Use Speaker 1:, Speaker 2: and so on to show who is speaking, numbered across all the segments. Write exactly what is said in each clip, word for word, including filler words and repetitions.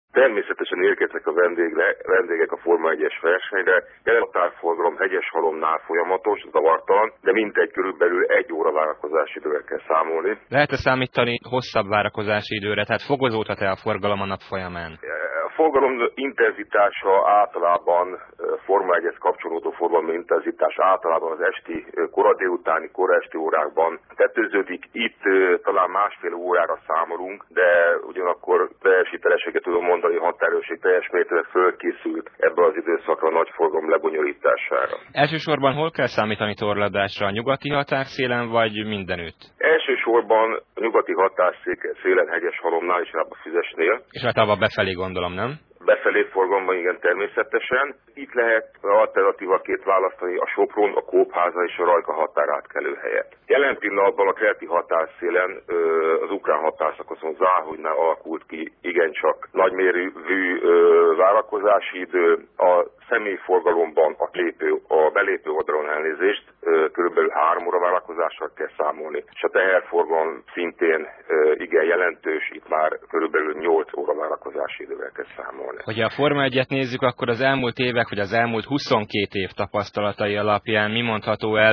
Speaker 1: Természetesen érkeznek a vendégre, vendégek a Forma egyes versenyre, jelen határforgalom Hegyeshalomnál folyamatos, zavartalan, de mintegy körülbelül egy óra várakozási időre kell számolni.
Speaker 2: Lehet-e számítani hosszabb várakozási időre, tehát fokozódhat-e a forgalom a nap folyamán?
Speaker 1: A forgalom intenzitása általában, Forma egyhez kapcsolódó forgalom intenzitás általában az esti, kora délutáni, kora esti órákban tetőződik. Itt talán másfél órára számolunk, de ugyanakkor teljes hitelességet tudom mondani, a határőrség teljes mértékben fölkészült ebbe az időszakra a nagy forgalom lebonyolítására.
Speaker 2: Elsősorban hol kell számítani torlódásra, a nyugati határszélen vagy mindenütt?
Speaker 1: Elsősorban a nyugati határszélen Hegyeshalomnál és a Füzesnél.
Speaker 2: És általában befelé gondolom, nem?
Speaker 1: Befelé forgalomban, igen, természetesen. Itt lehet alternatívaként választani a Sopron, a Kópháza és a Rajka határátkelő helyet. Jelen pillanatban a keleti határszélen, az ukrán határszakaszon Záhonynál alakult ki igencsak nagymérvű várakozási idő. A személyforgalomban a, lépő, a belépő oldalon elnézést körülbelül három óra várakozással kell számolni, és a teherforgalom szintén igen jelentős, itt már körülbelül nyolc óra várakozási idővel kell számolni.
Speaker 2: Hogyha a Forma egyet nézzük, akkor az elmúlt évek, vagy az elmúlt huszonkét év tapasztalatai alapján mi mondható el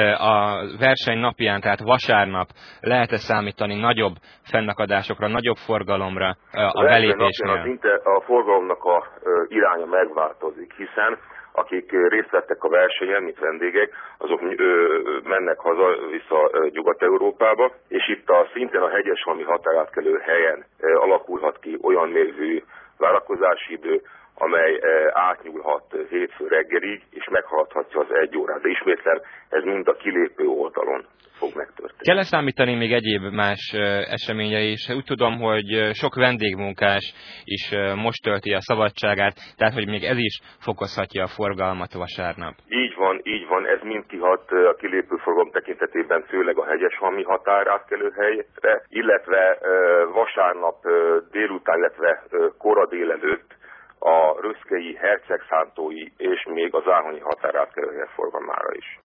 Speaker 2: a verseny napján, tehát vasárnap lehet-e számítani nagyobb fennakadásokra, nagyobb forgalomra a belépésnél?
Speaker 1: A, a forgalomnak a iránya megváltozik, hiszen akik részt vettek a versenyen, mint vendégek, azok ö, mennek haza-vissza Nyugat-Európába, és itt a szintén a hegyeshalmi határátkelő helyen ö, alakulhat ki olyan mérvű várakozási idő, amely átnyúlhat hétfő reggelig, és meghaladhatja az egy órát. De ismétlem, ez mind a kilépő oldalon fog megtörténni.
Speaker 2: Kell-e számítani még egyéb más eseménye is? Úgy tudom, hogy sok vendégmunkás is most tölti a szabadságát, tehát hogy még ez is fokozhatja a forgalmat vasárnap.
Speaker 1: Így van, így van. Ez mind kihat a kilépő forgalom tekintetében, főleg a hegyeshalmi határátkelő helyre, illetve vasárnap délután, illetve kora délelőtt a röszkei, hercegszántói és még a záhonyi határátkelő hely forgalmára is.